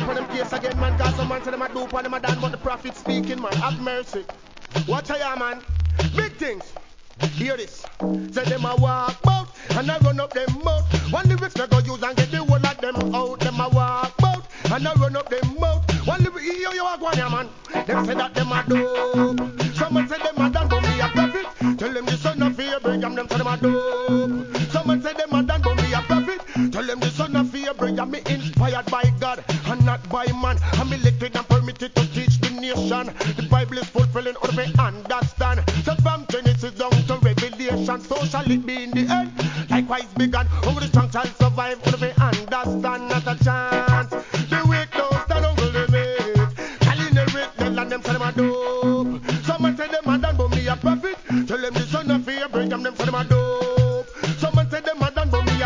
for them case again, man. Cause some man say them a dope and them a done, but the prophet speaking, man. Have mercy. Watch out, man. Big things. Hear this. Say them a walk bout and I run up them mouth. One lyrics me go use and get the whole of them out. Them a walk bout and I run up them mouth. One lyrics you walk one ya man. Them say that them a dope. Someone say them a done but me a prophet. Tell them the son of Abraham. Them say them a dope. Someone say them a done but me a prophet. Tell them the son of Abraham. Me inspired by God and not by man. I'm elected and permitted to teach the nation. The Bible is fulfilling all we understand. So from Genesis down to Revelation, so shall it be in the end. Likewise begun, only the strong shall survive. All we understand, not a chance.